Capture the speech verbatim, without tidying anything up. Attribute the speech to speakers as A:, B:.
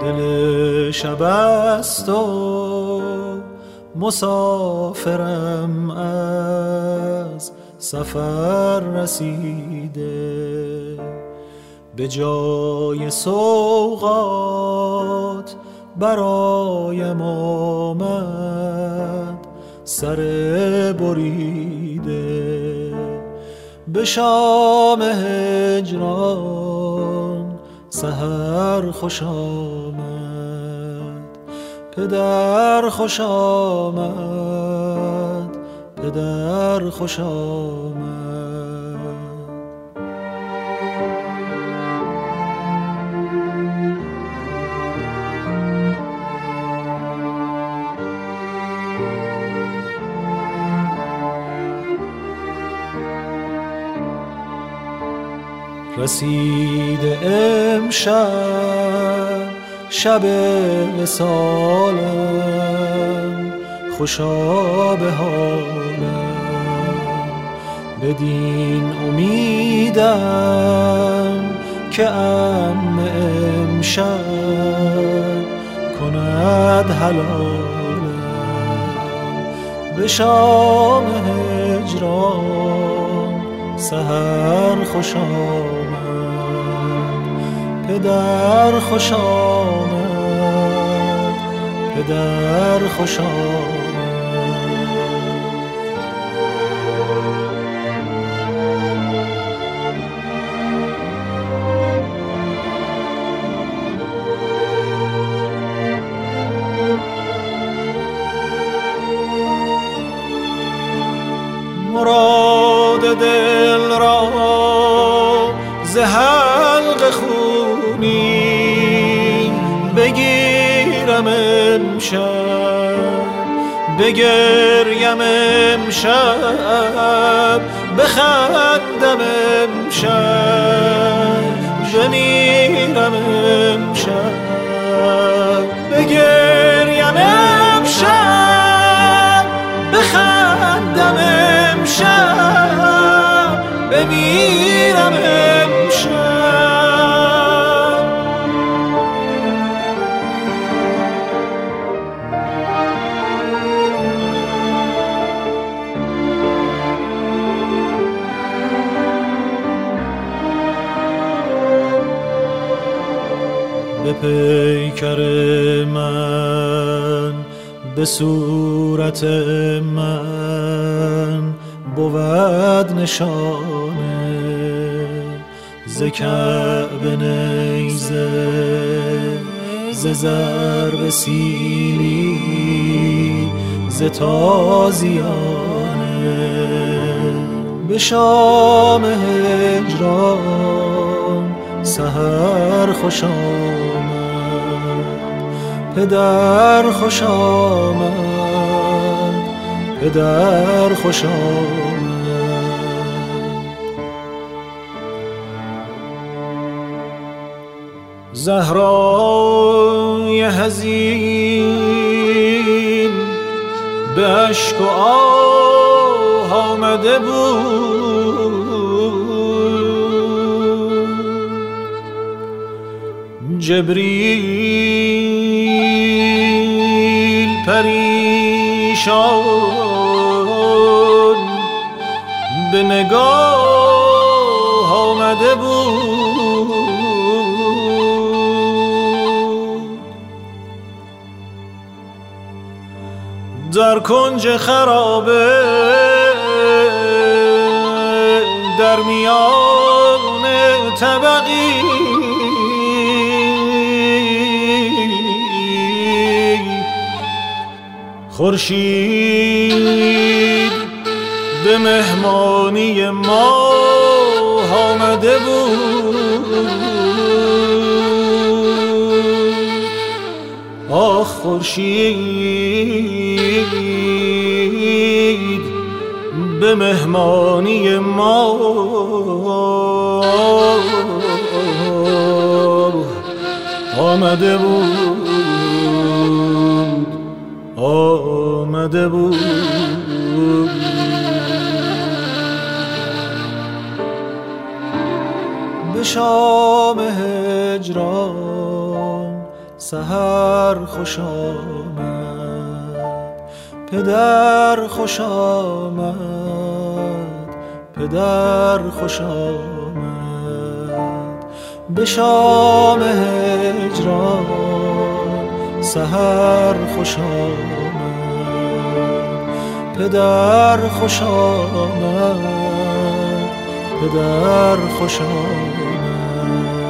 A: دل شب است و مسافرم از سفر رسیده، به جای سوغات برایم آمد سر بریده. به شام هجران سحر خوش آمد، پدر خوش آمد، پدر خوش آمد. رسید امشب شب وصالم، خوشا به حالم، بدین امیدم که عم امشب کند حلالم. به شام هجران سحر خوش آمد، پدر خوش آمد، پدر خوش آمد. مراد دل را ز حلق خونین بگیرم امشب، بگریم امشب، بخندم امشب، بمیرم امشب، بگریم امشب، بخندم امشب، بمیرم امشب. به پیکر من، به صورت من بود نشانه، ز کعبه نیزه ز ضرب سیلی ز تازیانه. به شام هجران سحر خوش آمد، پدر خوش آمد، پدر خوش آمد. زهرای حزین به اشک و آه آمده بود، جبریل پریشان به نگاه آمده بود. در کنج خرابه در میان طبقی خورشید به مهمانی ما آمده بود. آخ خورشید به مهمانی ما آمده بود، آمده بود. به شام هجران سحر خوش آمد، پدر خوش آمد، پدر خوش آمد. به شام هجران سحر خوش آمد، پدر خوش آمد، پدر خوش آمد.